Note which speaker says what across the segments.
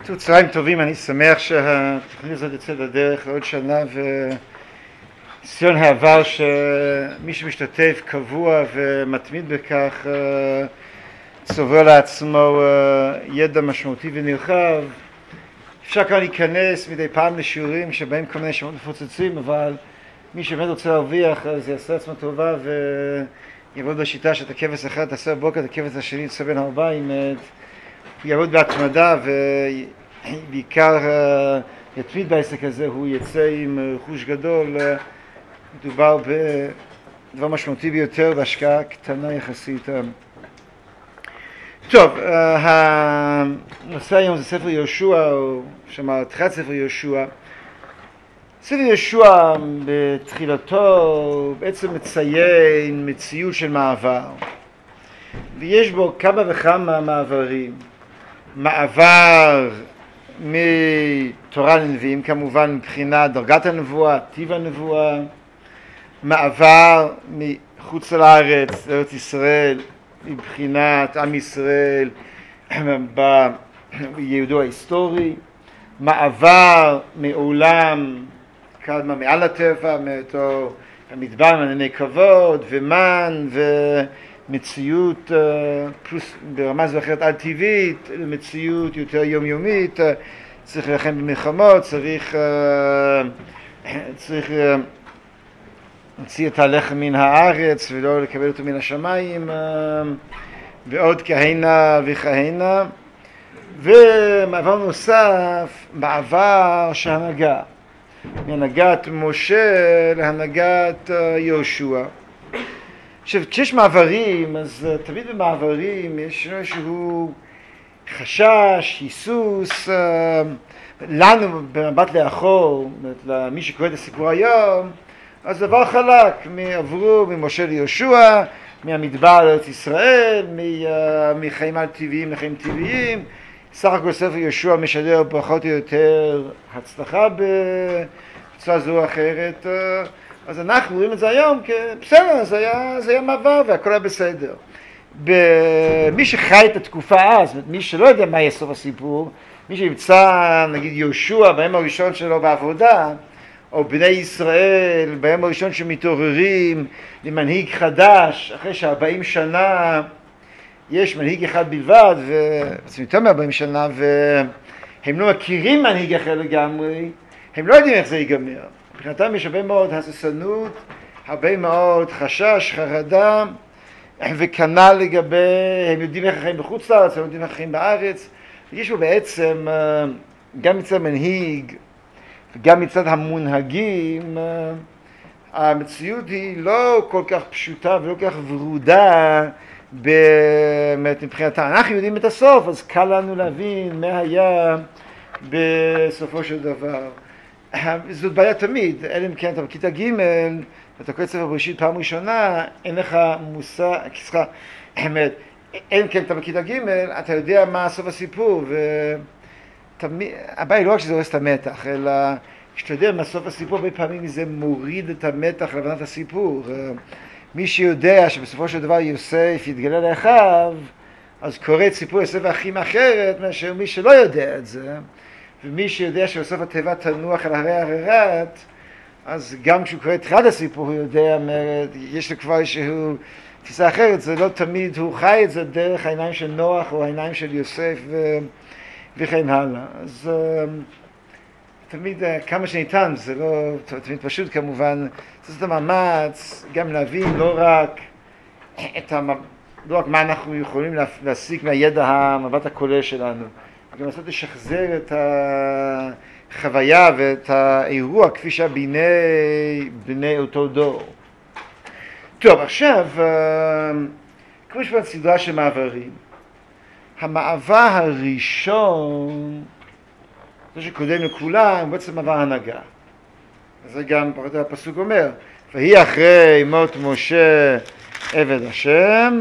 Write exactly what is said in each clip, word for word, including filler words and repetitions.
Speaker 1: צהריים טובים, אני שמח שהתוכנית הזאת יוצאת לדרך לעוד שנה וניסיון העבר שמי שמשתתף קבוע ומתמיד בכך צובר לעצמו ידע משמעותי ונרחב. אפשר כאן להיכנס מדי פעם לשיעורים שבהם כל מיני שמות מפוצצים, אבל מי שבאמת רוצה להרוויח אז יעשה עצמו טובה ויעבוד בשיטה שאת הכבש אחד תעשה בבוקר, את הכבש השני יצא בין הארבעים, הוא יעבוד בהתמדה ובעיקר יתמיד בעסק הזה, הוא יצא עם רכוש גדול. מדובר בדבר משמעותי ביותר בהשקעה קטנה יחסית. טוב, הנושא היום זה ספר יהושע, או שמע תחילת ספר יהושע. ספר יהושע בתחילתו בעצם מציין מציאות של מעבר, ויש בו כמה וכמה מעברים. מעבר מתורה לנביאים, כמובן מבחינת דרגת הנבואה, טיב הנבואה. מעבר מחוץ לארץ, לארץ ישראל, מבחינת עם ישראל ביהודו ההיסטורי. מעבר מעולם קדמה מעל הטבע, מאותו המדבר עם ענני כבוד ומן ומציאות פלוס ברמה זו אחרת על טבעית למציאות יותר יומיומית. צריך להילחם במלחמות, צריך צריך להוציא את הלחם מן הארץ ולא לקבל אותו מן השמיים, ועוד כהנה וכהנה. ומעבר נוסף, מעבר שהנהגה מהנהגת משה להנהגת יהושע. עכשיו, כשיש מעברים, אז תמיד במעברים יש איזשהו חשש, היסוס. לנו במבט לאחור, למי שקורא את הסיפור היום, אז דבר חלק, עברו ממשה ליהושע, מהמדבר לארץ ישראל, מחיים על טבעיים לחיים טבעיים. סך הכל ספר יהושע משדר פחות או יותר הצלחה בצורה זו או אחרת. אז אנחנו רואים את זה היום כבסדר, זה היה, זה היה מעבר והכל היה בסדר. מי שחי את התקופה אז, מי שלא יודע מה יהיה סוף הסיפור, מי שימצא נגיד יהושע ביום הראשון שלו בעבודה, או בני ישראל ביום הראשון שמתעוררים למנהיג חדש אחרי שארבעים שנה יש מנהיג אחד בלבד, ובעצם יותר מ-ארבעים שנה, והם לא מכירים מנהיג אחר לגמרי, הם לא יודעים איך זה ייגמר. מבחינתם יש הרבה מאוד הססנות, הרבה מאוד חשש, חרדה, וכנ"ל לגבי, הם יודעים איך החיים בחוץ לארץ, הם יודעים איך החיים בארץ. יש פה בעצם, גם מצד המנהיג, וגם מצד המונהגים, המציאות היא לא כל כך פשוטה ולא כל כך ורודה, באמת מבחינתה. אנחנו יודעים את הסוף, אז קל לנו להבין מה היה בסופו של דבר. זאת בעיה תמיד, אלא אם כן אתה בכיתה ג' ואתה קורא ספר בראשית פעם ראשונה, אין לך מושג, סליחה, אלא אם כן אתה בכיתה ג' אתה יודע מה סוף הסיפור, והבעיה היא לא רק שזה הורס את המתח, אלא כשאתה יודע מה סוף הסיפור, הרבה פעמים זה מוריד את המתח להבנת הסיפור. מי שיודע שבסופו של דבר יוסף יתגלה לאחיו, אז קורא את סיפור יוסף ואחים אחרת מאשר מי שלא יודע את זה. ומי שיודע שבסוף התיבה תנוח על הרי הררת, אז גם כשהוא קורא את אחד הסיפור הוא יודע, יש לו כבר איזשהו תפיסה אחרת, זה לא תמיד, הוא חי את זה דרך העיניים של נוח או העיניים של יוסף ו... וכן הלאה. אז תמיד כמה שניתן, זה לא תמיד פשוט כמובן, זאת המאמץ גם להבין לא רק את המ... לא רק מה אנחנו יכולים להסיק מהידע המבט הכולל שלנו, גם לעשות לשחזר את החוויה ואת האירוע כפי שהיה ביני בני אותו דור. טוב, עכשיו, כמו שפעם סדרה של מעברים, המעבר הראשון, זה שקודם לכולם, בעצם מעבר הנהגה. זה גם פחות הפסוק אומר, והיא אחרי מות משה עבד השם,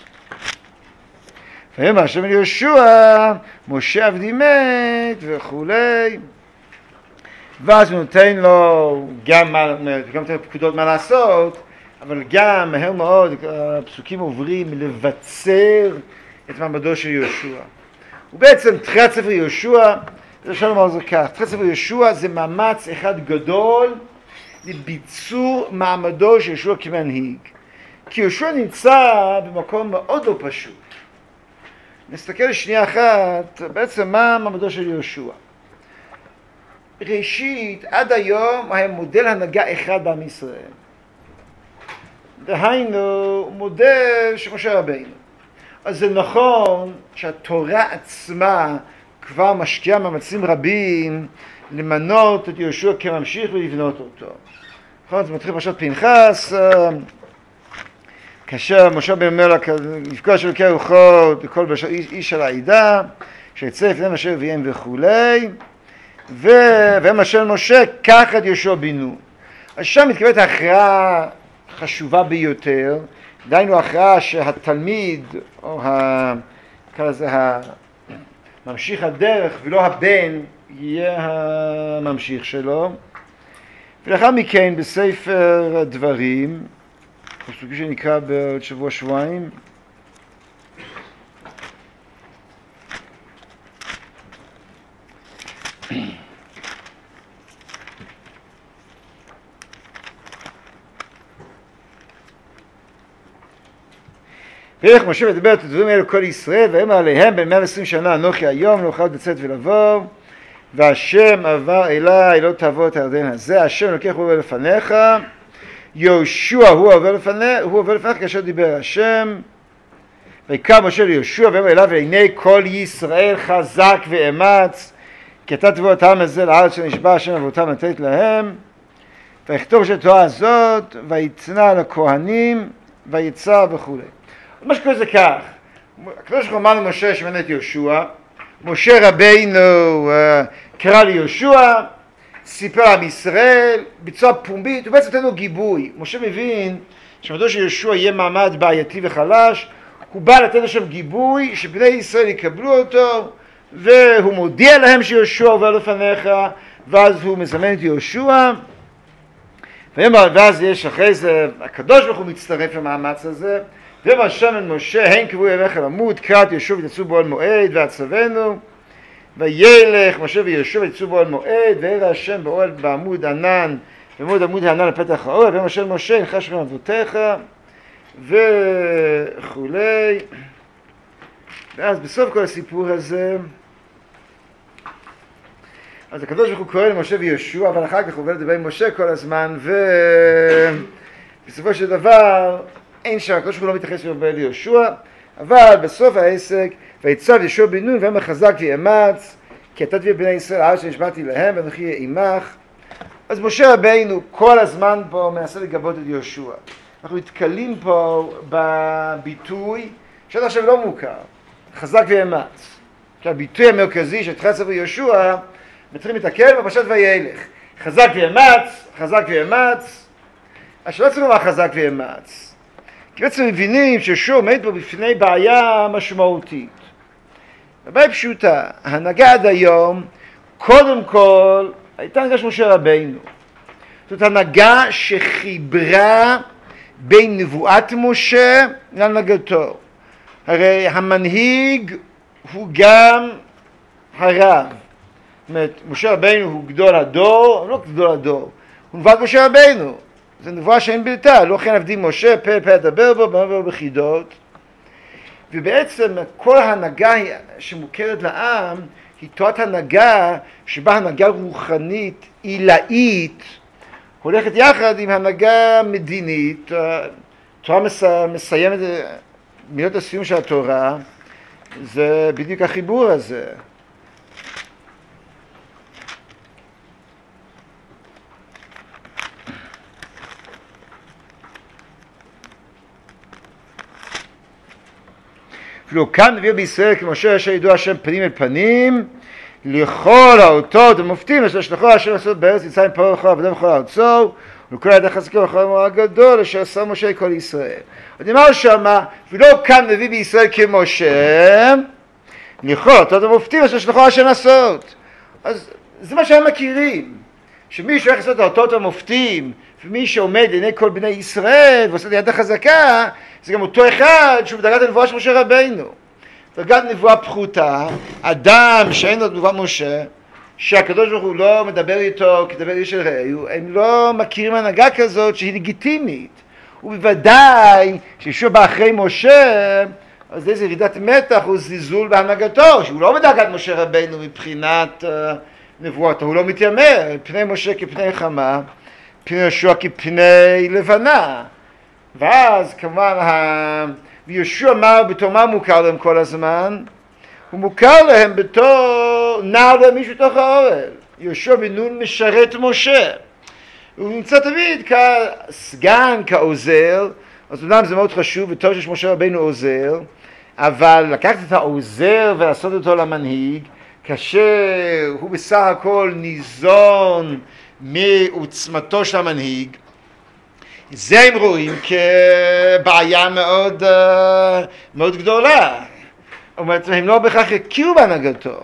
Speaker 1: ויאמר השם אל יהושע, משה עבדי מת וכולי. ואז הוא נותן לו גם, גם נותן פקודות מה לעשות, אבל גם מהר מאוד הפסוקים עוברים לבצר את מעמדו של יהושע. הוא בעצם תחילת ספר יהושע, אפשר לומר זה כך, תחילת ספר יהושע זה מאמץ אחד גדול לביצור מעמדו של יהושע כמנהיג. כי יהושע נמצא במקום מאוד לא פשוט. נסתכל שנייה אחת, בעצם מה מעמדו של יהושע. ראשית, עד היום היה מודל הנהגה אחד בעם ישראל. דהיינו, מודל של משה רבינו. אז זה נכון שהתורה עצמה כבר משקיעה מאמצים רבים למנות את יהושע כממשיך ולבנות אותו. נכון, זה מתחיל פרשת פנחס, כאשר משה בן אומר לפגוש אלוקי רוחות בכל איש של העדה, שיצא לפני משה ואיים וכולי, והם אשר משה, קח את יהושע בן נון. אז שם מתקבלת ההכרעה חשובה ביותר, דהיינו ההכרעה שהתלמיד, או ה... ככה זה הממשיך הדרך ולא הבן, יהיה הממשיך שלו. ולאחר מכן בספר הדברים, פסוקים שנקרא בעוד שבוע שבועיים, ואיך משה מדבר את הדברים האלו כל ישראל, ואמר עליהם בין מאה ועשרים שנה אנוכי היום לא אוכל לצאת ולבוא, והשם עבר אליי לא תעבור את הירדן הזה, השם לוקח הוא עובר לפניך, יהושע הוא עובר לפניך, הוא עובר לפניך כאשר דיבר השם, ויקרא משה ליהושע ואמר אליו לעיני כל ישראל חזק ואמץ, כי אתה תבוא את העם הזה לארץ שנשבע השם אבותם לתת להם, ויכתוב של התורה הזאת, ויצנע לכהנים, ויצא וכולי. מה שקורה זה כך, הקדוש ברוך הוא אמר למשה שמנה את יהושע, משה רבינו קרא ליהושע, סיפר עם ישראל, ביצוע פומבית, הוא בעצם נותן לו גיבוי. משה מבין שמעמדו של יהושע יהיה מעמד בעייתי וחלש, הוא בא לתת לשם גיבוי, שבני ישראל יקבלו אותו, והוא מודיע להם שיהושע עובר לפניך, ואז הוא מזמן את יהושע, ואז יש אחרי זה, הקדוש ברוך הוא מצטרף למאמץ הזה, ואמר השם אל משה, הן קבעו ימיך למות, קרא את יהושע ותצאו באוהל מועד ועצבנו, וילך משה ויהושע ותצאו באוהל מועד, וירא השם באוהל בעמוד ענן, בעמוד עמוד הענן לפתח האוהל, ואמר השם משה, הנך שכם אבותיך, וכולי. ואז בסוף כל הסיפור הזה, אז הקדוש ברוך הוא קורא למשה ויהושע, אבל אחר כך הוא עובר לדבר עם משה כל הזמן, ובסופו של דבר, אין שם, הקדוש ברוך הוא לא מתייחס לדבר ליהושע, אבל בסוף העסק, ויצב יהושע בן נון, ואמר חזק ואמץ, כי אתה תביא בני ישראל הארץ שנשבעתי להם, ואנוכי אהיה עמך. אז משה רבינו כל הזמן פה מנסה לגבות את יהושע. אנחנו מתקלים פה בביטוי, שעד עכשיו לא מוכר, חזק ואמץ. כי הביטוי המרכזי של תחילת ספר יהושע, מתחילים להתעכב בפרשת וילך. חזק ואמץ, חזק ואמץ. אז שלא צריכים לומר חזק ואמץ. כי בעצם מבינים שיהושע עומד פה בפני בעיה משמעותית. הבעיה פשוטה, ההנהגה עד היום, קודם כל, הייתה הנהגה של משה רבינו. זאת הנהגה שחיברה בין נבואת משה להנהגתו. הרי המנהיג הוא גם הרב. זאת אומרת, משה רבינו הוא גדול הדור, לא גדול הדור, הוא נבואת משה רבינו. זו נבואה שאין בלתה, לא כן עבדי משה, פה פה ידבר בו, במעבר בחידות. ובעצם כל ההנהגה שמוכרת לעם היא תורת הנהגה שבה הנהגה רוחנית עילאית הולכת יחד עם הנהגה מדינית. התורה מסיימת מילות הסיום של התורה, זה בדיוק החיבור הזה. אפילו כאן נביא בישראל כמשה אשר ידעו השם פנים אל פנים לכל האותות המופתים אשר שלחו השם לעשות בארץ מצרים פרעה וכל עבדיו וכל ארצו ולכל הידע חזקו וכל המאור הגדול אשר עשה משה כל ישראל. עוד נאמר שמה, ולא כאן נביא בישראל כמשה לכל האותות המופתים אשר שלחו השם לעשות. אז זה מה שהם מכירים, שמי שהולך לעשות את האותות המופתים ומי שעומד לעיני כל בני ישראל ועושה את היד החזקה, זה גם אותו אחד שהוא בדרגת הנבואה של משה רבינו. דרגת נבואה פחותה, אדם שאין לו תגובה משה, שהקדוש ברוך הוא לא מדבר איתו כדבר איש של רעהו, הם לא מכירים הנהגה כזאת שהיא לגיטימית. ובוודאי שישוע בא אחרי משה, אז איזה ירידת מתח הוא זלזול בהנהגתו, שהוא לא בדרגת משה רבינו מבחינת uh, נבואות, הוא לא מתיימר, פני משה כפני חמה, פני ישוע כפני לבנה. ואז כמובן, ה... וישוע אמר בתור מה מוכר להם כל הזמן? הוא מוכר להם בתור נער למישהו בתוך האוהל. יהושע בן נון משרת משה. הוא נמצא תמיד כסגן, כעוזר, אז אומנם זה מאוד חשוב וטוב שיש משה רבינו עוזר, אבל לקחת את העוזר ולעשות אותו למנהיג, כאשר הוא בסך הכל ניזון מעוצמתו של המנהיג, זה הם רואים כבעיה מאוד, מאוד גדולה. זאת אומרת, הם לא בכך הכירו בהנהגתו.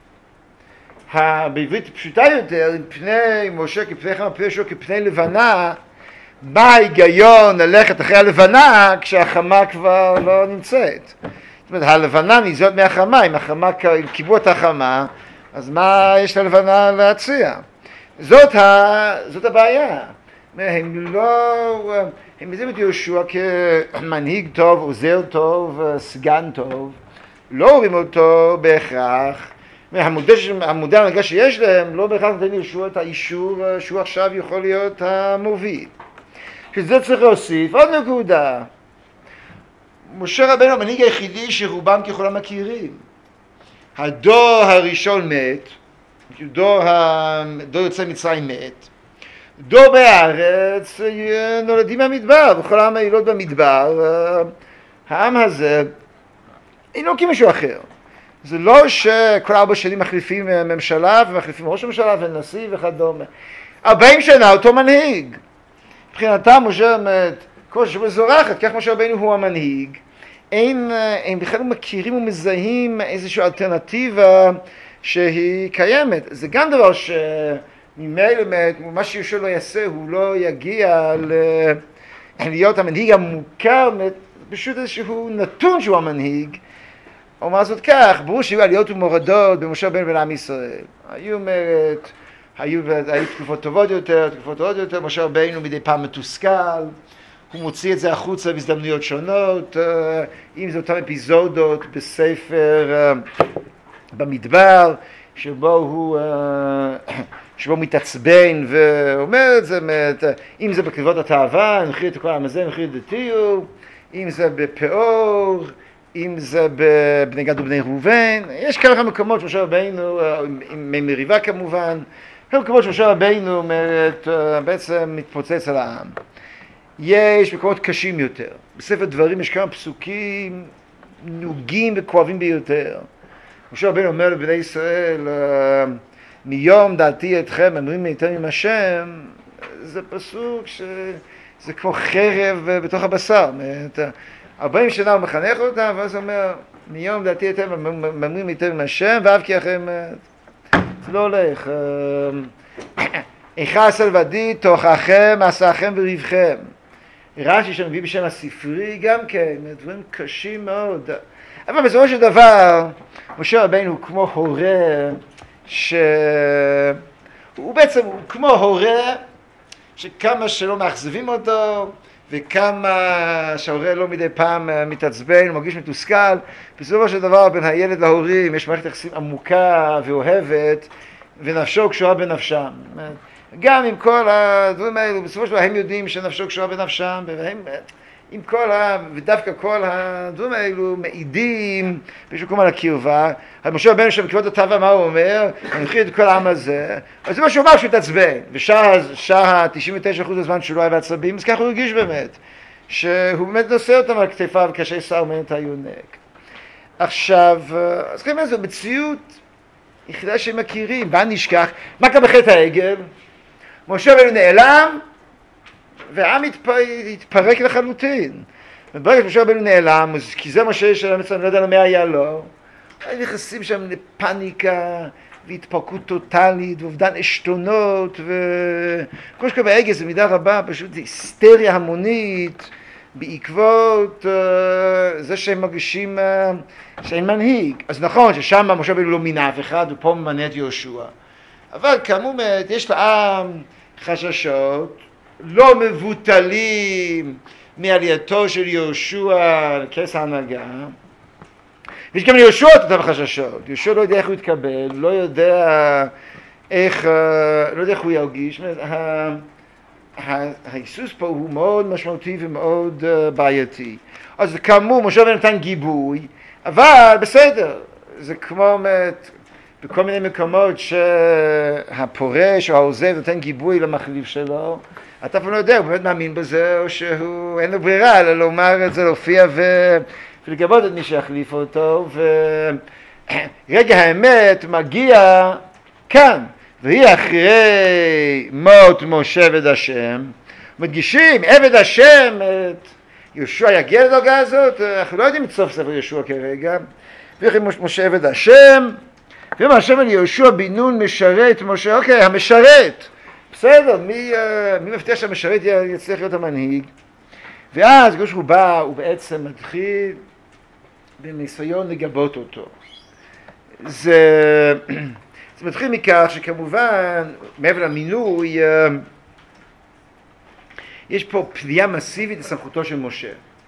Speaker 1: בעברית פשוטה יותר, פני משה כפני חמה, פני יהושע כפני לבנה, מה ההיגיון ללכת אחרי הלבנה כשהחמה כבר לא נמצאת? זאת אומרת, הלבנה ניזות מהחמה, אם החמה, אם קיבלו את החמה, אז מה יש ללבנה להציע? זאת, ה, זאת הבעיה. הם לא, הם מזהים את יהושע כמנהיג טוב, עוזר טוב, סגן טוב, לא רואים אותו בהכרח, המודל ההנהגה שיש להם לא בהכרח נותן ליהושע את האישור שהוא עכשיו יכול להיות המוביל. שזה צריך להוסיף עוד נקודה. משה רבינו המנהיג היחידי שרובם ככולם מכירים. הדור הראשון מת, דור, דור יוצא מצרים מת, דור בארץ נולדים מהמדבר, וכל העם היליד במדבר, העם הזה אינו כמישהו אחר. זה לא שכל ארבע שנים מחליפים ממשלה ומחליפים ראש הממשלה ונשיא וכדומה. ארבעים שנה אותו מנהיג. מבחינתם משה מת, כל שבוע זורחת, כך משה רבינו הוא המנהיג. אין, הם בכלל מכירים ומזהים איזושהי אלטרנטיבה שהיא קיימת. זה גם דבר שממילא מה שיהושע לא יעשה, הוא לא יגיע להיות המנהיג המוכר, פשוט איזשהו נתון שהוא המנהיג. אומר זאת כך, ברור שהיו עליות ומורדות במשה רבינו ובעם ישראל. היו אומרת, היו, היו תקופות טובות יותר, תקופות טובות יותר, משה רבינו מדי פעם מתוסכל, הוא מוציא את זה החוצה בהזדמנויות שונות, אם זה אותם אפיזודות בספר במדבר, שבו הוא, שבו הוא מתעצבן ואומר את זה, אם זה בקרבות התאווה, נכיר את כל העם הזה, נכיר את דתיו, אם זה בפאור, אם זה בבני גד ובני ראובן, יש כמה מקומות שמשה רבינו, עם מריבה כמובן, כמה מקומות שמשה רבינו אומרת, בעצם מתפוצץ על העם. יש מקומות קשים יותר. בספר דברים יש כמה פסוקים נוגים וכואבים ביותר. משה רבינו אומר לבני ישראל, מיום דעתי אתכם, אמרים מאיתם עם השם, זה פסוק שזה כמו חרב בתוך הבשר. ארבעים שנה הוא מחנך אותם, ואז הוא אומר, מיום דעתי אתם ממרים איתם עם השם, ואף כי אחרים, זה לא הולך. איכה עשה לבדי, תוככם, עשכם וריבכם. רש"י שמביא בשם הספרי גם כן, דברים קשים מאוד. אבל בסופו של דבר, משה רבינו הוא כמו הורה, שהוא בעצם הוא כמו הורה, שכמה שלא מאכזבים אותו, וכמה שההורה לא מדי פעם מתעצבן, הוא מרגיש מתוסכל, בסופו של דבר בין הילד להורים יש מערכת יחסים עמוקה ואוהבת, ונפשו קשורה בנפשם. גם עם כל הדברים האלו, בסופו של דבר הם יודעים שנפשו קשורה בנפשם, והם, עם כל ה... ודווקא כל הדברים האלו מעידים באיזשהו קום על הקרבה. משה רבינו שם בקרבות התאווה, מה הוא אומר? אני מכיר את כל העם הזה. אז זה מה שהוא אמר שהוא התעצבן, ושעה תשעים ותשע אחוז הזמן שהוא לא היה בעצבים, אז ככה הוא הרגיש באמת, שהוא באמת נושא אותם על כתפיו כאשר שר מנת היונק. עכשיו, אז כמובן זו מציאות יחידה שהם מכירים, בל נשכח. מה קרה בחטא העגל? משה רבינו נעלם, והעם התפרק לחלוטין. וברגע שמשה רבינו נעלם, כי זה מה שיש על המצרים, לא יודע מה היה לו, היו נכנסים שם לפניקה, והתפרקות טוטלית, ואובדן עשתונות, וכל שקרה בעגל זה מידה רבה, פשוט היסטריה המונית, בעקבות uh, זה שהם מרגישים uh, שאין מנהיג. אז נכון ששם משה רבנו לא מינה אף אחד, ופה ממנה את יהושע. אבל כאמור, יש לעם חששות לא מבוטלים מעלייתו של יהושע לכס ההנהגה. ויש גם ליהושע את אותם חששות. יהושע לא יודע איך הוא יתקבל, לא יודע איך, לא יודע איך הוא ירגיש. ההיסוס פה הוא מאוד משמעותי ומאוד בעייתי. אז כאמור, משה רבנו נתן גיבוי, אבל בסדר, זה כמו בכל מיני מקומות שהפורש או העוזב נותן גיבוי למחליף שלו, אתה אפילו לא יודע, הוא באמת מאמין בזה, או שהוא אין לו ברירה, אלא לומר את זה, להופיע ולגבות את מי שיחליף אותו, ורגע האמת מגיע כאן, והיא אחרי מות משה עבד השם, מדגישים, עבד השם, יהושע יגיע לדרגה הזאת, אנחנו לא יודעים את סוף ספר יהושע כרגע, ואחרי משה עבד השם, ואומר השם אל יהושע בן נון משרת משה, אוקיי, המשרת, בסדר, מי, מי מבטיח שהמשרת יצליח להיות המנהיג? ואז כשהוא בא, הוא בעצם מתחיל בניסיון לגבות אותו. זה, זה מתחיל מכך שכמובן, מעבר למינוי, יש פה פנייה מסיבית לסמכותו של משה.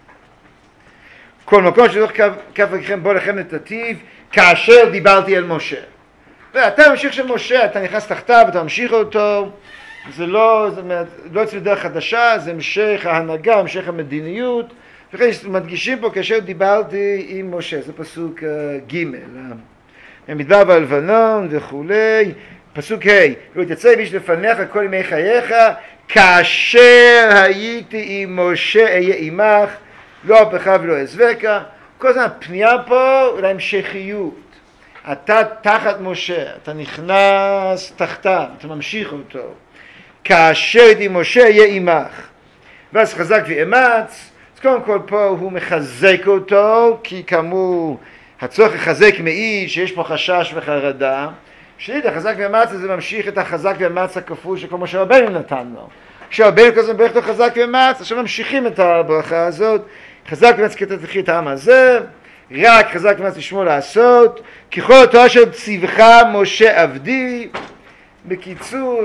Speaker 1: כל מקום שדוח כף רגליכם בוא לכם נתתיו, כאשר דיברתי אל משה. ואתה ממשיך של משה, אתה נכנס תחתיו, אתה ממשיך אותו, זה לא, זה לא אצל דרך חדשה, זה המשך ההנהגה, המשך המדיניות, וכן מדגישים פה כאשר דיברתי עם משה, זה פסוק ג' במדבר בלבנון וכולי, פסוק ה' לא יתייצב איש לפניך כל ימי חייך, כאשר הייתי עם משה אהיה עמך, לא ארפך ולא אעזבך. כל הזמן הפנייה פה להמשכיות, אתה תחת משה, אתה נכנס תחתיו, אתה ממשיך אותו, כאשר הייתי עם משה אהיה עמך. ואז חזק ואמץ, אז קודם כל פה הוא מחזק אותו, כי כאמור הצורך לחזק מעיד שיש פה חשש וחרדה. שנית, החזק ואמץ זה ממשיך את החזק ואמץ הכפול שכל משה רבנו נתן לו. כשרבנו כל הזמן ברך לו חזק ואמץ, עכשיו ממשיכים את הברכה הזאת, חזק ואמץ כי אתה תחי את העם הזה, רק חזק ואמץ לשמו לעשות, ככל התורה של ציווך משה עבדי. בקיצור,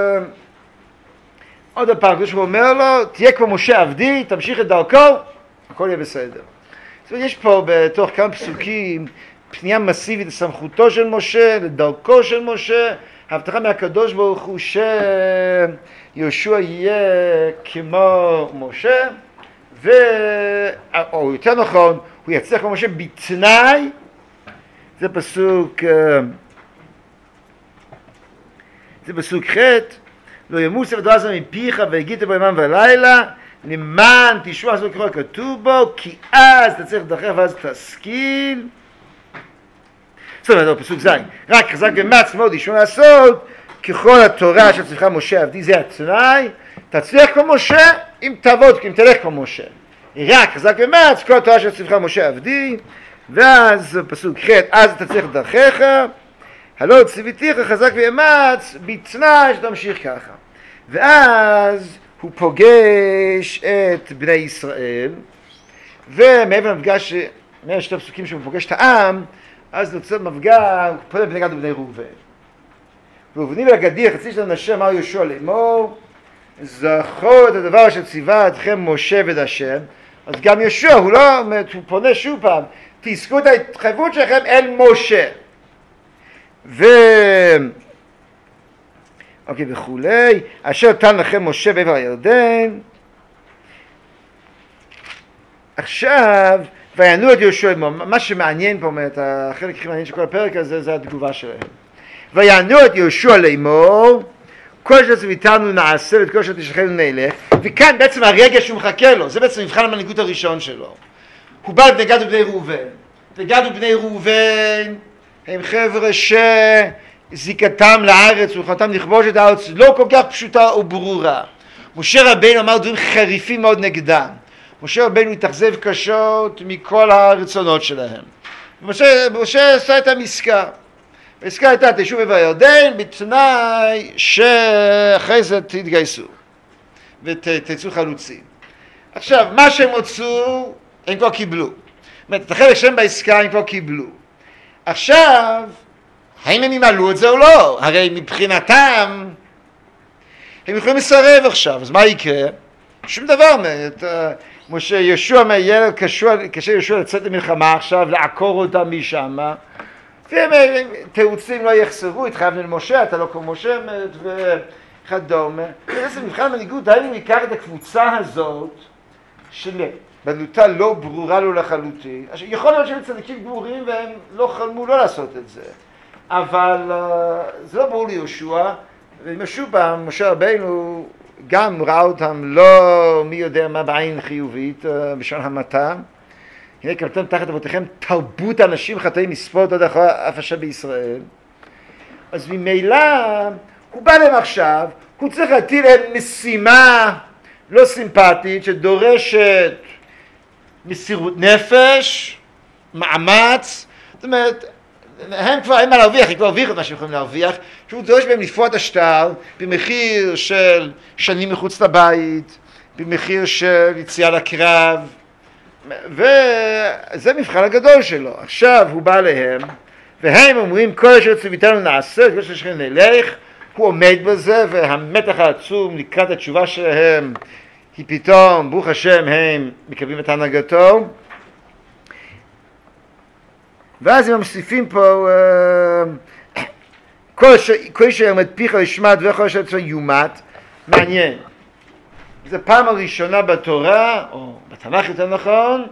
Speaker 1: עוד הפעם, כשהוא אומר לו, תהיה כמו משה עבדי, תמשיך את דרכו, הכל יהיה בסדר. זאת אומרת, יש פה בתוך כמה פסוקים פנייה מסיבית לסמכותו של משה, לדרכו של משה, הבטחה מהקדוש ברוך הוא שיהושע יהיה כמו משה, ו... או יותר נכון, הוא יצליח כמו משה בתנאי, זה פסוק, זה פסוק ח' לא ימוס דבר הזה מפיך והגית בו ימם ולילה, למען תשמע זאת ככל כתוב בו, כי אז אתה צריך לדחף ואז תשכיל. זאת אומרת, פסוק ז' רק חזק ואמץ מאוד לשמוע לעשות ככל התורה שצריך משה עבדי, זה התנאי, תצליח כמו משה אם תעבוד, אם תלך כמו משה. רק חזק ואמץ כל התורה שצריך משה עבדי, ואז פסוק ח' אז אתה צריך לדרכך, הלא ציוויתיך חזק ואמץ בתנאי שתמשיך ככה. ואז הוא פוגש את בני ישראל, ומעבר למפגש, מעבר שתי הפסוקים שהוא פוגש את העם, אז נוצר מפגע, הוא פונה בני גד ובני ראובן. ראובני ולגדי, חצי של אנשי אמר יהושע לאמור, זכור את הדבר שציווה אתכם משה עבד השם. אז גם יהושע, הוא לא, הוא פונה שוב פעם, תזכו את ההתחייבות שלכם אל משה. ו... אוקיי, וכולי, אשר נתן לכם משה בעבר הירדן. עכשיו, ויענו את יהושע לאמור, מה שמעניין פה, אומרת, החלק הכי מעניין של כל הפרק הזה, זה התגובה שלהם. ויענו את יהושע לאמור, כל שציוויתנו נעשה ואת כל שתשלחנו נלך, וכאן בעצם הרגע שהוא מחכה לו, זה בעצם מבחן המנהיגות הראשון שלו. הוא בא לבני גד ובני ראובן, בני גד ובני ראובן הם חבר'ה שזיקתם לארץ ומוכנותם לכבוש את הארץ לא כל כך פשוטה וברורה. משה רבנו אמר דברים חריפים מאוד נגדם. משה רבנו התאכזב קשות מכל הרצונות שלהם. משה, משה עשה את המסקה. העסקה הייתה תשוב בעבר הירדן בתנאי שאחרי זה תתגייסו ותצאו חלוצים. עכשיו, מה שהם רצו, הם כבר קיבלו. זאת אומרת, את החלק שהם בעסקה הם כבר קיבלו. עכשיו, האם הם ימלאו את זה או לא? הרי מבחינתם, הם יכולים לסרב עכשיו, אז מה יקרה? שום דבר. כמו שישוע מהילד, קשה ישוע לצאת למלחמה עכשיו, לעקור אותם משם, והם תירוצים לא יחסרו, התחייבנו למשה, אתה לא כמו משה, וכדומה. ובעצם מבחן מנהיגות, האם ניקח את הקבוצה הזאת, שבדלותה לא ברורה לו לחלוטין, יכול להיות שהם צדיקים גמורים והם לא חלמו לא לעשות את זה, אבל זה לא ברור ליהושע, ומשהו פעם, משה רבינו גם ראה אותם לא מי יודע מה בעין חיובית, בשון המעטה. הנה קבלתם תחת אבותיכם תרבות אנשים חטאים מספות עד אחר אף אשר בישראל. אז ממילא הוא בא להם עכשיו, הוא צריך להטיל להם משימה לא סימפטית שדורשת מסירות נפש, מאמץ. זאת אומרת, הם כבר אין מה להרוויח, הם כבר הרוויחו את מה שהם יכולים להרוויח, שהוא דורש בהם לפרוע את השטר במחיר של שנים מחוץ לבית, במחיר של יציאה לקרב, וזה מבחן הגדול שלו. עכשיו הוא בא להם, והם אומרים כל אשר ציוויתנו נעשה, כל אשר שכם נלך, הוא עומד בזה, והמתח העצום לקראת התשובה שלהם היא פתאום, ברוך השם, הם מקבלים את הנהגתו. ואז הם מוסיפים פה כל שיעמד פיך לשמט וכל שיעצו יומת. מעניין, זו פעם הראשונה בתורה, או בתנ"ך יותר נכון,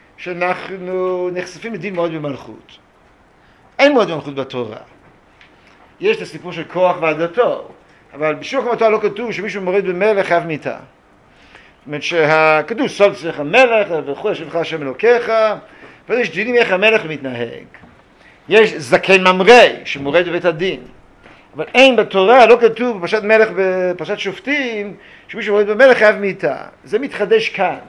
Speaker 1: שאנחנו נחשפים לדין מאוד במלכות. אין מאוד במלכות בתורה. יש את הסיפור של כוח ועדתו, אבל בשביל כמו התורה לא כתוב שמישהו מורד במלך חייב מיתה. זאת אומרת שהכתוב סוד צריך המלך וכו' שבך השם אלוקיך, ויש דינים איך המלך מתנהג. יש זקן ממרא שמורד בבית הדין, אבל אין בתורה, לא כתוב בפרשת מלך בפרשת שופטים שמישהו מורד במלך חייב מיתה. זה מתחדש כאן.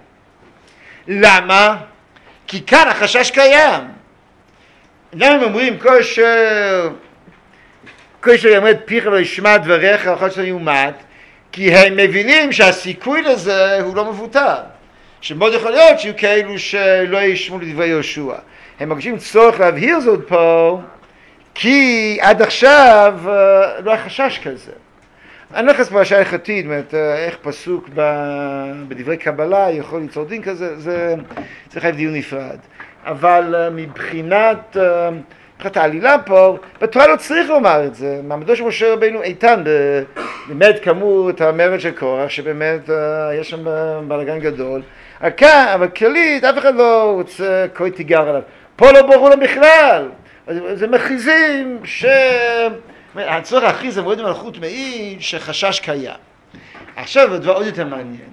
Speaker 1: למה? כי כאן החשש קיים. למה הם אומרים כל אשר כל אשר יעמד פיך ולא ישמע דבריך וכל אשר יומת? כי הם מבינים שהסיכוי לזה הוא לא מבוטל, שמאוד יכול להיות שיהיו כאלו שלא ישמעו לדברי יהושע. הם מרגישים צורך להבהיר זאת פה, כי עד עכשיו לא היה חשש כזה. אני לא נכנס פרשה הלכתית, זאת אומרת, איך פסוק בדברי קבלה יכול ליצור דין כזה, זה צריך להיות דיון נפרד. אבל מבחינת, מבחינת העלילה פה, בתורה לא צריך לומר את זה. מעמדו של משה רבינו איתן, באמת כאמור את המרד של קורח, שבאמת יש שם בלגן גדול. אבל כללית, אף אחד לא רוצה קורא תיגר עליו. פה לא ברור להם בכלל. זה מכריזים ש... הצורך להכריז זה מורד מלכות מעיד שחשש קיים. עכשיו הדבר עוד יותר מעניין.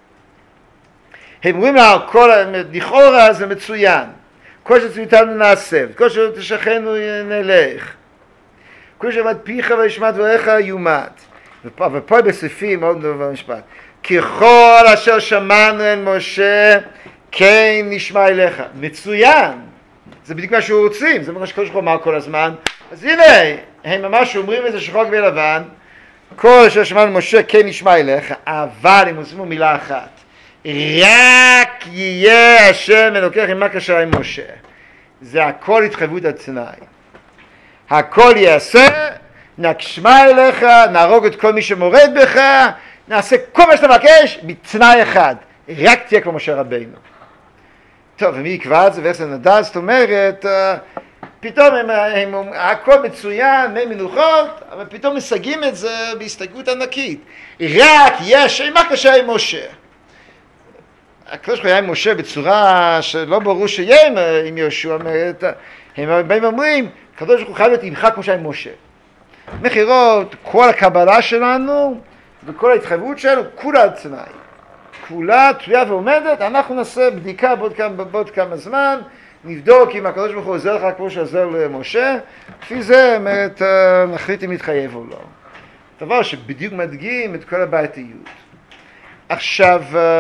Speaker 1: הם אומרים לה, כל... לכאורה זה מצוין. כל שציוויתנו נעשה, כל שתשכנו נלך. כל שעמד פיך וישמע דבריך יומת. ופה בספים מאוד דבר משפט. ככל אשר שמענו אל משה, כן נשמע אליך. מצוין. זה בדיוק מה שהוא רוצים, זה מה שקודש אמר כל הזמן. אז הנה, הם ממש אומרים את זה שחור ולבן, כל אשר שמענו משה כן נשמע אליך, אבל הם עושים מילה אחת, רק יהיה השם אלוקיך עמך כאשר עם משה. זה הכל התחייבות על תנאי. הכל יעשה, נשמע אליך, נהרוג את כל מי שמורד בך, נעשה כל מה שאתה מבקש בתנאי אחד, רק תהיה כמו משה רבינו. טוב, ומי יקבע את זה ואיך זה נדע? זאת אומרת, פתאום הם, הם, הכל מצוין, מי מנוחות, אבל פתאום מסגים את זה בהסתייגות ענקית. רק יש, מה קשה עם משה? הקדוש ברוך הוא היה עם משה בצורה שלא ברור שיהיה עם, עם יהושע. הם באים ואומרים, הקדוש ברוך הוא חייב להיות עמך כמו שהיה עם משה. מחירות, כל הקבלה שלנו וכל ההתחייבות שלנו, כולה על תנאי. כולה תלויה ועומדת, אנחנו נעשה בדיקה בעוד כמה, בעוד כמה זמן, נבדוק אם הקדוש ברוך הוא עוזר לך כמו שעוזר למשה, כפי זה אומרת, נחליט אם להתחייב או לא. דבר שבדיוק מדגים את כל הבעייתיות. עכשיו,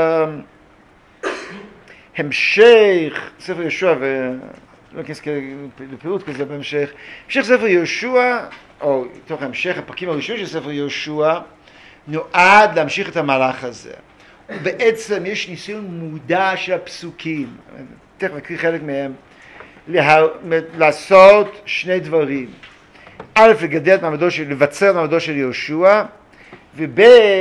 Speaker 1: המשך ספר יהושע, ולא אכנס לפירוט כזה בהמשך, המשך ספר יהושע, או תוך המשך הפרקים הראשונים של ספר יהושע, נועד להמשיך את המהלך הזה. בעצם יש ניסיון מודע של הפסוקים, תכף נקריא חלק מהם, לה... לעשות שני דברים. א', לגדל את מעמדו של, לבצר את מעמדו של יהושע, וב',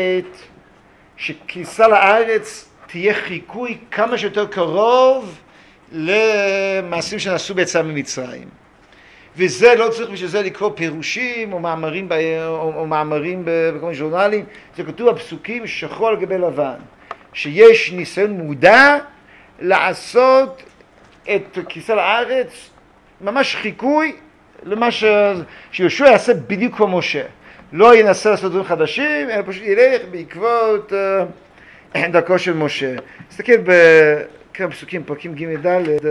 Speaker 1: שכניסה לארץ תהיה חיקוי כמה שיותר קרוב למעשים שנעשו ביציאה ממצרים. וזה לא צריך בשביל זה לקרוא פירושים או מאמרים, ב... או, או מאמרים בכל מיני ז'ורנלים, זה כתוב בפסוקים שחור על גבי לבן, שיש ניסיון מודע לעשות את כניסה לארץ ממש חיקוי למה ש... שיהושע יעשה בדיוק כמו משה. לא ינסה לעשות דברים חדשים, אלא פשוט ילך בעקבות uh, דרכו של משה. תסתכל בכמה פסוקים, פרקים ג' ד' uh,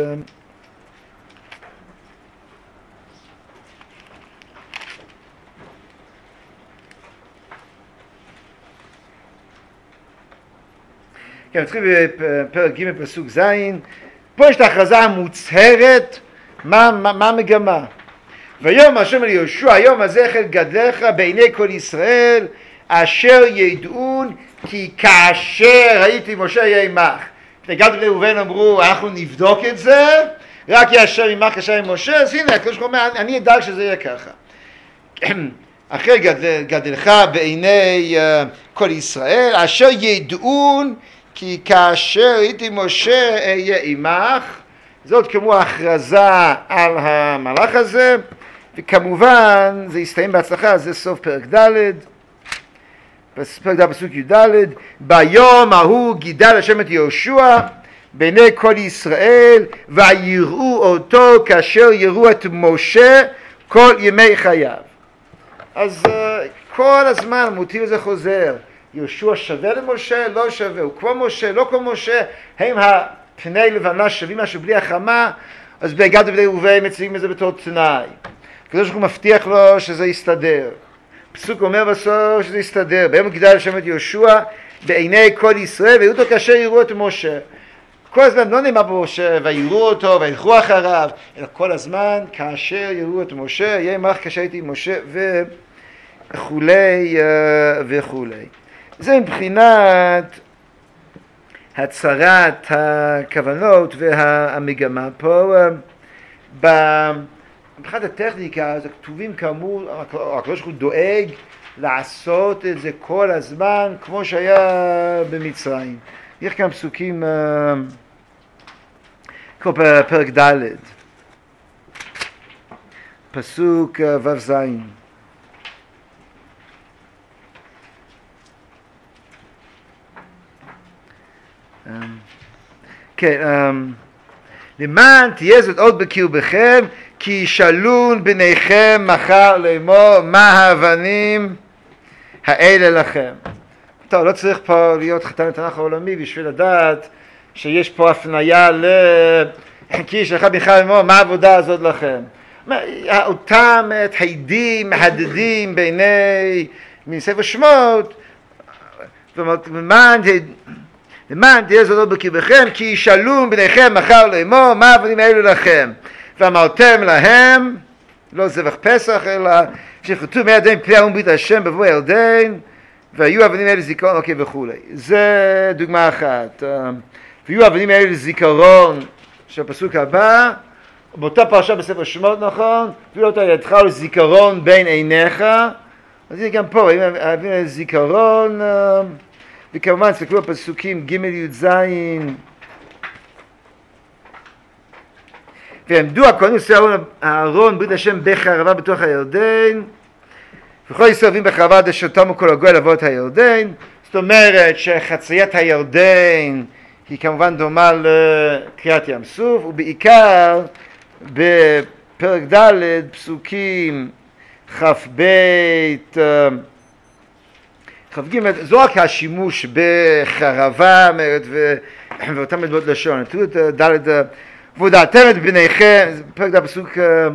Speaker 1: כן, נתחיל בפרק ג' פסוק ז', פה יש את ההכרזה המוצהרת, מה, מה, מה המגמה? ויאמר השם אל יהושע, היום הזה החל גדלך בעיני כל ישראל, אשר ידעון כי כאשר הייתי משה יהיה עמך. גד בני ראובן אמרו, אנחנו נבדוק את זה, רק יהיה אשר עמך כאשר עם משה, אז הנה, הקדוש ברוך הוא אומר, אני אדאג שזה יהיה ככה. אחרי גדל, גדלך בעיני uh, כל ישראל, אשר ידעון כי כאשר הייתי משה אהיה עמך. זאת כמו ההכרזה על המהלך הזה, וכמובן זה יסתיים בהצלחה, זה סוף פרק ד', פרק ד' פסוק י"ד, ביום ההוא גידל השם את יהושע בעיני כל ישראל, ויראו אותו כאשר יראו את משה כל ימי חייו. אז uh, כל הזמן המוטיב הזה חוזר, יהושע שווה למשה, לא שווה, הוא כמו משה, לא כמו משה, הם הפני לבנה שווים משהו בלי החמה, אז בגד בני ראובן מציעים את זה בתור תנאי. הקדוש ברוך הוא מבטיח לו שזה יסתדר. פסוק אומר בסוף שזה יסתדר, ביום גידל השם את יהושע בעיני כל ישראל, ויראו אותו כאשר יראו את משה. כל הזמן לא נאמר פה משה, ויראו אותו וילכו אחריו, אלא כל הזמן כאשר יראו את משה, יהיה עמך כאשר הייתי עם משה וכולי וכולי. זה מבחינת הצהרת הכוונות והמגמה פה. מבחינת הטכניקה, אז הכתובים כאמור, הקדוש ברוך הוא דואג לעשות את זה כל הזמן כמו שהיה במצרים. יש כאן פסוקים כמו פרק ד', פסוק ו' ז'. כן, למען תהיה זאת עוד בקרבכם, כי ישאלון בניכם מחר לאמור מה האבנים האלה לכם. טוב, לא צריך פה להיות חתן התנ"ך העולמי בשביל לדעת שיש פה הפניה ל... כי יש לך בכלל לאמור מה העבודה הזאת לכם. אותם תהידים, מהדדים בעיני מספר שמות, למען תהיה זאת עוד בקרבכם, כי ישאלון בניכם מחר לאמור מה האבנים האלו לכם. ואמרתם להם, לא זבח פסח, אלא שפטו מידיהם פני ארון ברית השם בבוא הירדן, והיו אבנים האלה לזיכרון, אוקיי, וכולי. זה דוגמה אחת. והיו אבנים האלה לזיכרון, שהפסוק הבא, באותה פרשה בספר שמות, נכון? ויהיו אותה ידך לזיכרון בין עיניך. אז הנה גם פה, אבנים האלה לזיכרון, וכמובן, תסתכלו בפסוקים ג' י"ז, ועמדו הכהנים עושי אהרון ברית השם בחרבה בתוך הירדן, וכל ישראל עוברים בחרבה עד אשר תמו כל הגוי לעבור את הירדן. זאת אומרת שחציית הירדן היא כמובן דומה לקריעת ים סוף, ובעיקר בפרק ד' פסוקים כ"ב כ"ג, זו רק השימוש בחרבה ואותם מדברות לשון. תראו את ד' והודעתם את בניכם, פרק ד' פסוק,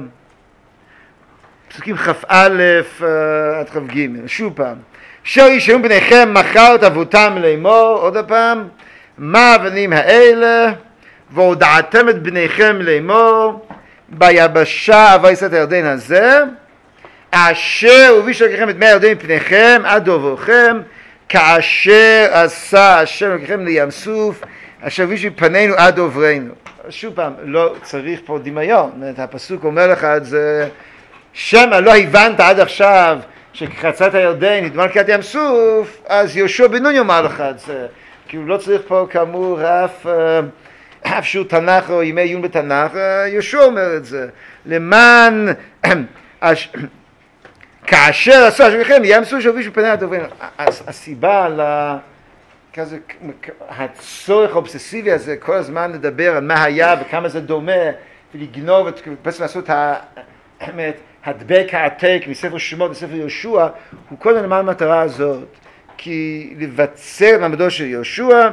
Speaker 1: פסוקים כ"א עד כ"ג, שוב פעם, אשר ישאלון בניכם מחר את אבותם לאמור, עוד הפעם, מה האבנים האלה, והודעתם את בניכם לאמור, ביבשה עבר ישראל את הירדן הזה, אשר הוביש לכם את מי הירדן מפניכם עד דוברכם, כאשר עשה השם אלוקיכם לים סוף, אשר הבישו פנינו עד עוברנו. שוב פעם, לא צריך פה דמיון, הפסוק אומר לך את זה, שמא לא הבנת עד עכשיו שחצת הירדן נדמה לקראת ים סוף, אז יהושע בן נון יאמר לך את זה, כי הוא לא צריך פה כאמור אף, אף שהוא תנ"ך או ימי עיון בתנ"ך, יהושע אומר את זה, למען, כאשר עשה השם אלוקיכם לים סוף אשר הבישו פנינו עד עוברנו. הסיבה ל... כזה, הצורך האובססיבי הזה כל הזמן לדבר על מה היה וכמה זה דומה ולגנוב, בעצם לעשות הדבק העתק מספר שמות וספר יהושע, הוא כל הזמן למען המטרה הזאת, כי לבצר את מעמדו של יהושע,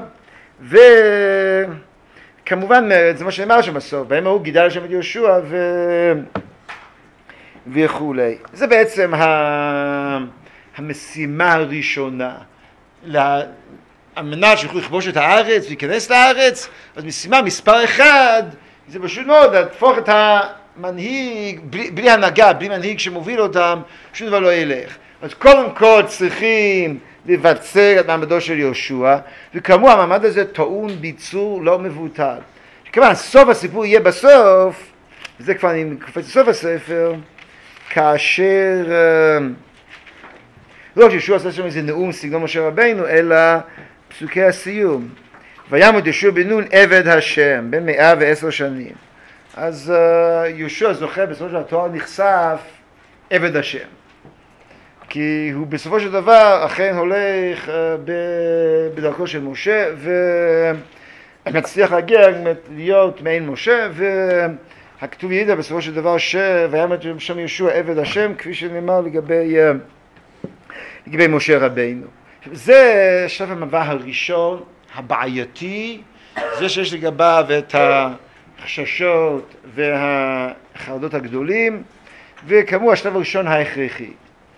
Speaker 1: וכמובן זה מה שנאמר שם בסוף, בהם הוא גידל שם את יהושע ו... וכולי. זה בעצם המשימה הראשונה. על מנת שיוכלו לכבוש את הארץ ולהיכנס לארץ, אז משימה מספר אחד, זה פשוט מאוד, להפוך את המנהיג, בלי, בלי הנהגה, בלי מנהיג שמוביל אותם, שום דבר לא ילך. אז קודם כל צריכים לבצר את מעמדו של יהושע, וכאמור המעמד הזה טעון ביצור לא מבוטל. כמובן, סוף הסיפור יהיה בסוף, וזה כבר אני קופץ לסוף הספר, כאשר... לא שיהושע עשה שם איזה נאום סגנון משה רבינו, אלא פסוקי הסיום. וימות יהושע בן נון עבד השם, בן מאה ועשר שנים. אז uh, יהושע זוכה בסופו של התואר נחשף עבד השם. כי הוא בסופו של דבר אכן הולך uh, בדרכו של משה, ומצליח להגיע להיות מעין משה, והכתוב ידע בסופו של דבר שוימות שם יהושע עבד השם, כפי שנאמר לגבי... Uh, לגבי משה רבינו. זה שלב המבוא הראשון, הבעייתי, זה שיש לגביו את החששות והחרדות הגדולים, וכאמור השלב הראשון ההכרחי.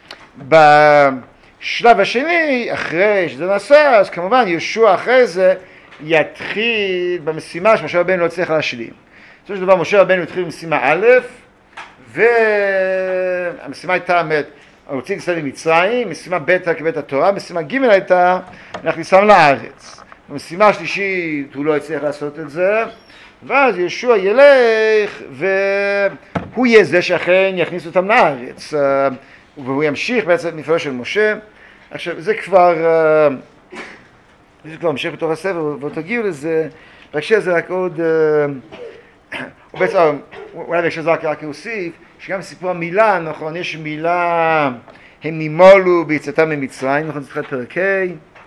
Speaker 1: בשלב השני, אחרי שזה נעשה, אז כמובן יהושע אחרי זה יתחיל במשימה שמשה רבינו לא צריך להשלים. בסופו של דבר משה רבינו התחיל במשימה א', והמשימה הייתה מת, הוציא את ישראל ממצרים, משימה ב' לקבל את התורה, משימה ג' הייתה להכניסם לארץ. במשימה השלישית הוא לא הצליח לעשות את זה, ואז יהושע ילך והוא יהיה זה שאכן יכניס אותם לארץ, והוא ימשיך בעצם את מפעלו של משה. עכשיו זה כבר, זה כבר המשך בתוך הספר, ותגיעו לזה, בהקשר זה רק עוד, או בעצם, אולי בהקשר זה רק להוסיף, שגם סיפור המילה, נכון, יש מילה, הם נימולו ביצאתם ממצרים, נכון, צריך פרק ה',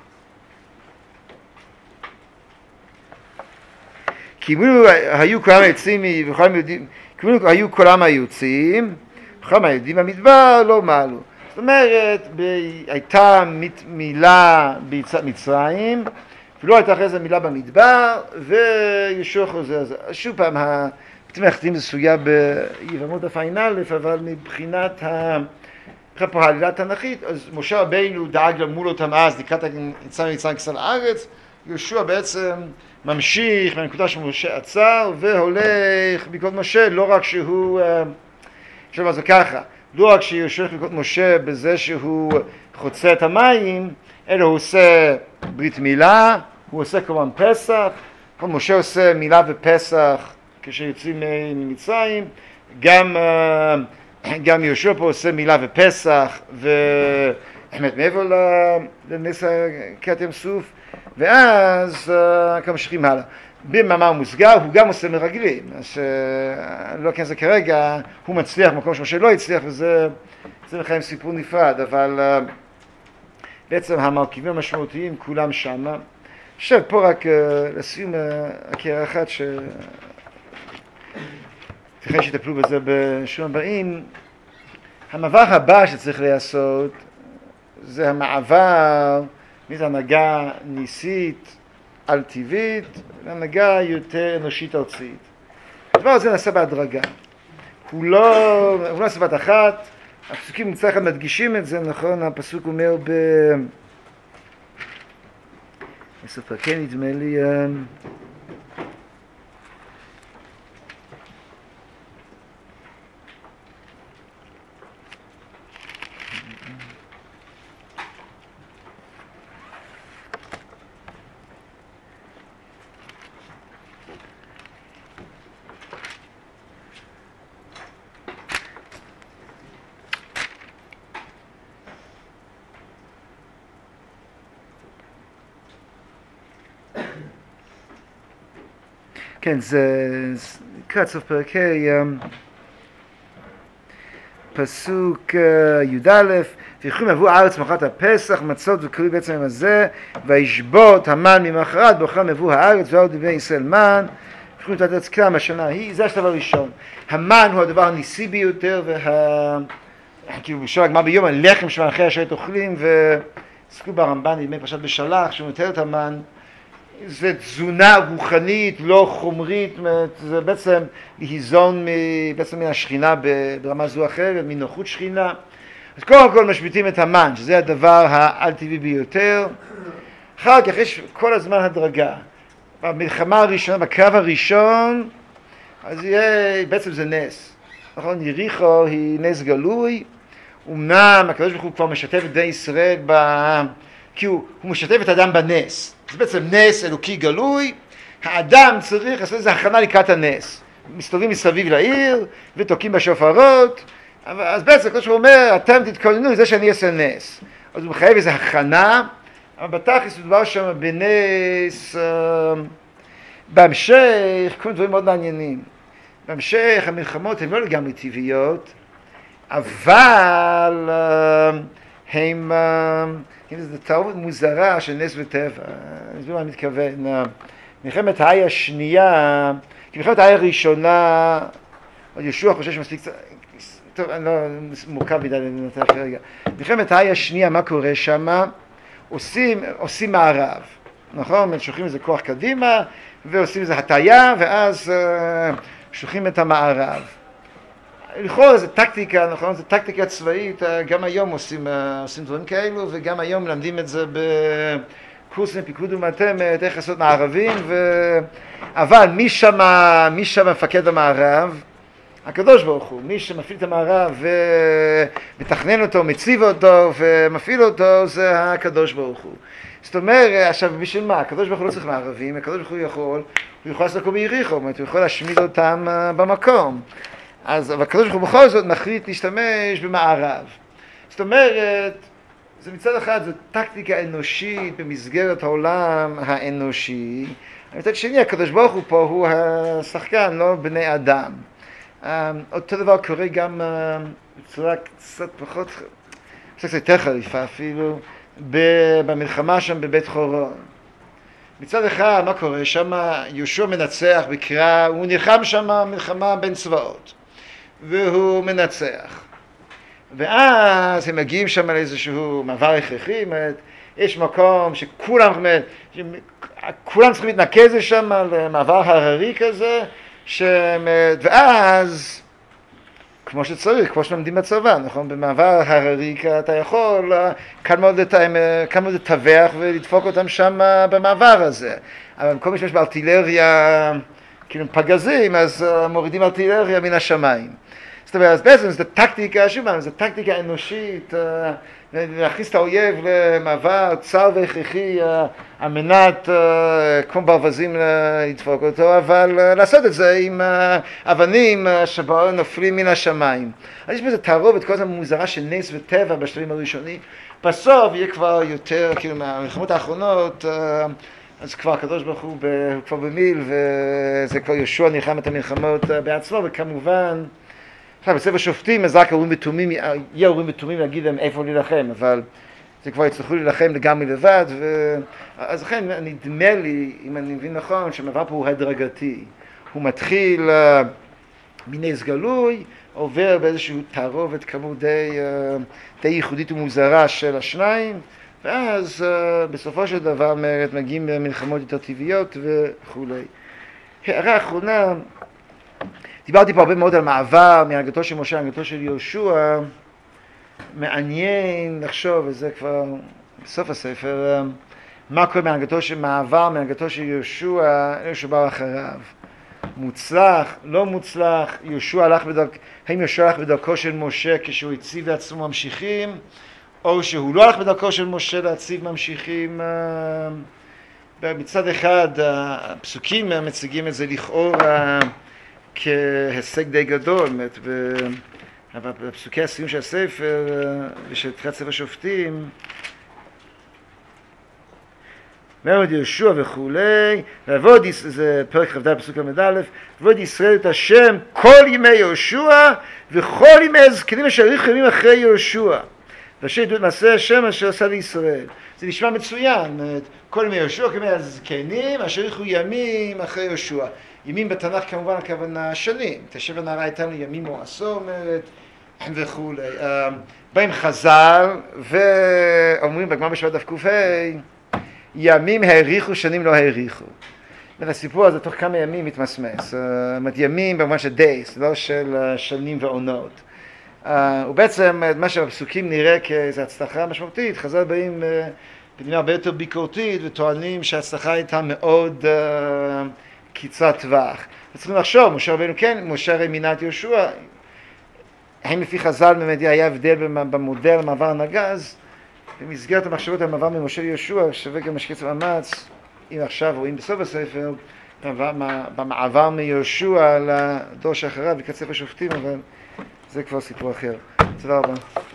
Speaker 1: כי אם היו כולם היוצאים, כאילו היו כולם היוצאים, וכולם היהודים במדבר לא מעלו. זאת אומרת, הייתה מילה ביצאת מצרים, ולא הייתה אחרי זה מילה במדבר, וישוע חוזר. שוב פעם, התמחתים זה סוגיה ביבמות עין א', אבל מבחינת העלילה התנ"כית, אז משה רבינו דאג למול אותם אז, לקראת היציאה ממצרים כניסה לארץ, יהושע בעצם ממשיך מהנקודה שמשה עצר, והולך בעקבות משה, לא רק שהוא, עכשיו אז זה ככה, לא רק שיהושע הולך בעקבות משה בזה שהוא חוצה את המים, אלא הוא עושה ברית מילה, הוא עושה כמובן פסח, משה עושה מילה ופסח כשיוצאים ממצרים, גם, גם יהושע פה עושה מילה ופסח, ובאמת מעבר לנס קריעת ים סוף, ואז כמה ממשיכים הלאה. במאמר מוסגר הוא גם עושה מרגלים, אז אני לא אכנס לזה כרגע, הוא מצליח במקום שמשה לא הצליח, וזה לחיים סיפור נפרד, אבל בעצם המרכיבים המשמעותיים כולם שמה. עכשיו פה רק לסיום הקריאה אחת ש... אחרי שתפלו בזה בשיעורים הבאים, המעבר הבא שצריך לעשות זה המעבר מהנהגה ניסית על טבעית להנהגה יותר אנושית ארצית. הדבר הזה נעשה בהדרגה. הוא לא, הוא לא נעשה בת אחת, הפסוקים מצד אחד מדגישים את זה, נכון? הפסוק אומר ב... בספר כן נדמה לי... כן, זה לקראת סוף פרק ה', פסוק י"א, ויכולים לבוא הארץ מחרת הפסח, מצות וקרוי בעצם עם הזה, וישבות המן ממחרת, באוכלם לבוא הארץ, ואו דבני ישראל מן, ויכולים לתת את כלם השנה היא, זה השלב הראשון. המן הוא הדבר הניסי ביותר, וה... כאילו בשביל הגמרא ביום, הלחם שמלכי השרת אוכלים, ועסקו ברמב"ן, נדמה פרשת בשלח, שהוא נותן את המן, זה תזונה רוחנית, לא חומרית, זה בעצם להיזון בעצם מן השכינה ברמה זו אחרת, מנוחות שכינה. אז קודם כל משביתים את המן, שזה הדבר העל-טבעי ביותר. אחר כך יש כל הזמן הדרגה. במלחמה הראשונה, בקרב הראשון, אז יהיה, בעצם זה נס. נכון, יריחו היא נס גלוי, אמנם הקדוש ברוך הוא כבר משתף את בני ישראל, ב... כי הוא, הוא משתף את האדם בנס. זה בעצם נס אלוקי גלוי, האדם צריך לעשות איזו הכנה לקראת הנס. מסתובבים מסביב לעיר ותוקעים בשופרות, אז בעצם כמו שהוא אומר, אתם תתכוננו לזה שאני אעשה נס. אז הוא מחייב איזו הכנה, אבל בתכלס הוא דבר שם בנס, בהמשך, כל דברים מאוד מעניינים. בהמשך המלחמות הן לא לגמרי טבעיות, אבל הם... זו תערובת מוזרה של נס וטבע, אני אסביר מה אני מתכוון. מלחמת האי השנייה, כי מלחמת האי הראשונה, עוד ישוע חושב שמספיק קצת, טוב, אני לא מורכב מדי לנתן אחרי רגע. מלחמת האי השנייה, מה קורה שם? עושים, עושים מערב, נכון? שולחים איזה כוח קדימה, ועושים איזה הטיה, ואז שולחים את המערב. לכאורה זה טקטיקה, נכון? זה טקטיקה צבאית, גם היום עושים, עושים דברים כאלו, וגם היום מלמדים את זה בקורסים פיקוד ומתאמת, איך לעשות מערבים, ו... אבל מי שם, מי שם מפקד המערב? הקדוש ברוך הוא. מי שמפעיל את המערב ומתכנן אותו, מציב אותו ומפעיל אותו, זה הקדוש ברוך הוא. זאת אומרת, עכשיו בשביל מה? הקדוש ברוך הוא לא צריך מערבים, הקדוש ברוך הוא יכול, הוא יכול לעשות כמו ביריחו, הוא יכול להשמיד אותם במקום. אז הקדוש ברוך הוא בכל זאת מחליט להשתמש במערב. זאת אומרת, זה מצד אחד, זו טקטיקה אנושית במסגרת העולם האנושי. מצד שני, הקדוש ברוך הוא פה הוא השחקן, לא בני אדם. אותו דבר קורה גם בצורה קצת פחות, קצת יותר חריפה אפילו, במלחמה שם בבית חורון. מצד אחד, מה קורה? שם יהושע מנצח בקרב, הוא נלחם שם מלחמה בין צבאות. והוא מנצח. ואז הם מגיעים שם לאיזשהו מעבר הכרחי, יש מקום שכולם, כולם צריכים להתנקז שם למעבר הררי כזה, ואז, כמו שצריך, כמו שלומדים בצבא, נכון? במעבר הררי אתה יכול קל מאוד לטווח ולדפוק אותם שם במעבר הזה. אבל במקום שיש בארטילריה, כאילו פגזים, אז מורידים ארטילריה מן השמיים. זאת אומרת, אז בעצם זו טקטיקה, שוב, זו טקטיקה אנושית, להכניס את האויב למעבר צר והכרחי, על מנת, כמו ברווזים, לדפוק אותו, אבל לעשות את זה עם אבנים שבו נופלים מן השמיים. אז יש בזה תערובת כל הזמן מוזרה של נס וטבע בשלבים הראשונים. בסוף יהיה כבר יותר, כאילו, מהמלחמות האחרונות, אז כבר הקדוש ברוך הוא כבר במיל, וזה כבר יהושע נלחם את המלחמות בעצמו, וכמובן, עכשיו בספר שופטים, אז רק ההורים ותומים, יהיה ההורים ותומים להגיד להם איפה להילחם, אבל זה כבר יצטרכו להילחם לגמרי לבד, ו... אז לכן נדמה לי, אם אני מבין נכון, שהמעבר פה הוא הדרגתי. הוא מתחיל uh, מנס גלוי, עובר באיזשהו תערובת כמות די, uh, די ייחודית ומוזרה של השניים, ואז uh, בסופו של דבר מגיעים למלחמות יותר טבעיות וכו'. הערה אחרונה, דיברתי פה הרבה מאוד על מעבר מהנהגתו של משה להנהגתו של יהושע. מעניין לחשוב, וזה כבר בסוף הספר, מה קורה מהנהגתו של מעבר, מהנהגתו של יהושע, אלה שבאו אחריו. מוצלח, לא מוצלח, יהושע הלך בדרכו, האם יהושע הלך בדרכו של משה כשהוא הציב לעצמו ממשיכים, או שהוא לא הלך בדרכו של משה להציב ממשיכים. מצד אחד, הפסוקים מציגים את זה לכאורה כהישג די גדול, אבל בפסוקי הסיום של הספר ושל תחילת ספר שופטים, מעמד יהושע וכולי, ועבוד, זה פרק כ"ד פסוק ל"א, ועבוד ישראל את השם כל ימי יהושע וכל ימי הזקנים אשר האריכו ימים אחרי יהושע. ואשר ידעו את מעשה השם אשר עשה לישראל. זה נשמע מצוין, כל ימי יהושע כימי הזקנים אשר האריכו ימים אחרי יהושע. ימים בתנ"ך כמובן הכוונה שנים, תשב ונערה הייתה לנו ימים או עשור אומרת וכולי. באים חז"ל ואומרים בגמרא בשבת דף ק"ה, ימים האריכו שנים לא האריכו. הסיפור הזה תוך כמה ימים מתמסמס, ימים במובן של דייס, לא של שנים ועונות. ובעצם מה שבפסוקים נראה כאיזו הצלחה משמעותית, חז"ל באים בנימה הרבה יותר ביקורתית וטוענים שההצלחה הייתה מאוד קצרת טווח. צריכים לחשוב, משה רבנו כן, משה הרי מינה את יהושע, האם לפי חז"ל באמת היה הבדל במודל המעבר הנגז? במסגרת המחשבות המעבר ממשה ליהושע שווה גם משקיע מאמץ, אם עכשיו רואים בסוף הספר, במעבר מיהושע לדור שאחריו לקראת ספר שופטים, אבל זה כבר סיפור אחר. תודה רבה.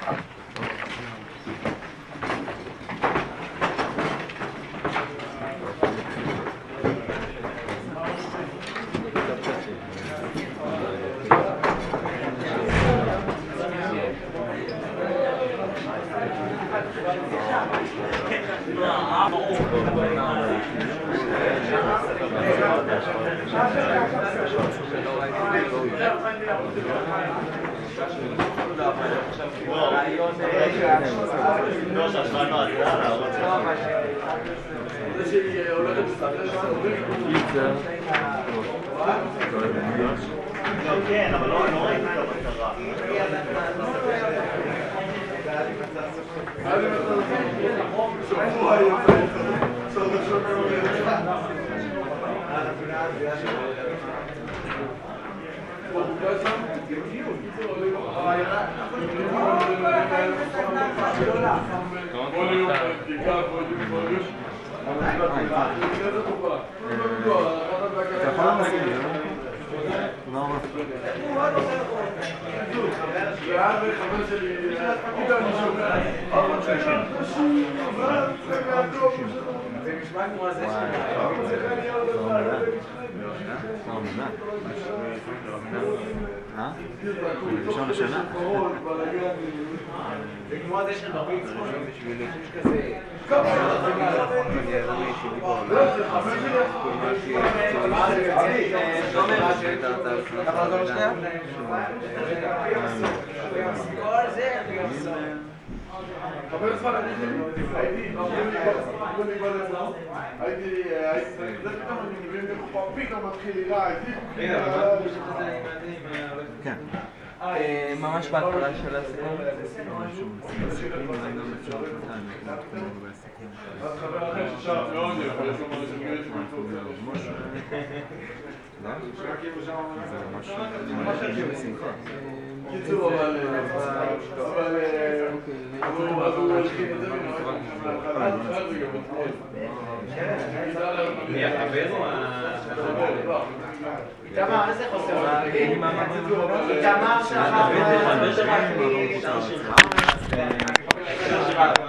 Speaker 2: כן, אבל לא ראיתי את המטרה.
Speaker 3: ראשון השנה?
Speaker 2: זה כמו זה של ברביץ, בשבילי.
Speaker 4: חבר זמן, הייתי, הייתי, זה פתאום אני מבין איך פתאום מתחיל לירה, הייתי...
Speaker 3: כן.
Speaker 5: ממש בהתחלה של הסיפור.
Speaker 4: חבר אחר ששם מאוד יפה, יש לו מרשת גרש קיצור, אבל... אבל... אז הוא הולכים את זה
Speaker 2: מי החבר או ה... איתמר, איזה חוסר? איתמר שלך...